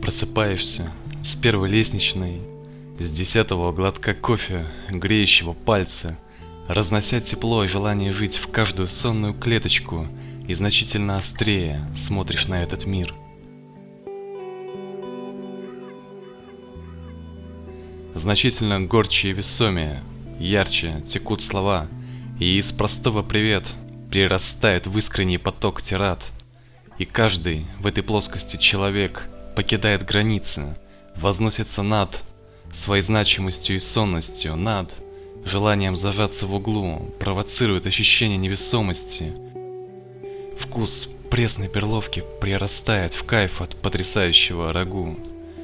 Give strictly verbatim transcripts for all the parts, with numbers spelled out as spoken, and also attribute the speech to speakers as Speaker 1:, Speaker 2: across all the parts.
Speaker 1: Просыпаешься с первой лестничной, с десятого глотка кофе, греющего пальцы, разнося тепло и желание жить в каждую сонную клеточку, и значительно острее смотришь на этот мир. Значительно горче и весомее, ярче текут слова, и из простого «привет» прирастает в искренний поток тирад. И каждый в этой плоскости человек покидает границы, возносится над своей значимостью и сонностью, над желанием зажаться в углу, провоцирует ощущение невесомости. Вкус пресной перловки прирастает в кайф от потрясающего рагу.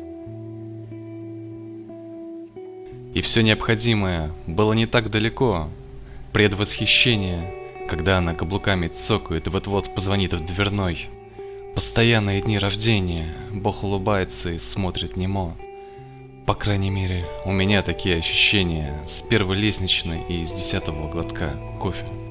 Speaker 1: И все необходимое было не так далеко. Предвосхищение, когда она каблуками цокает и вот-вот позвонит в дверной. Постоянные дни рождения, Бог улыбается и смотрит немо. По крайней мере, у меня такие ощущения с первой лестничной и с десятого глотка кофе.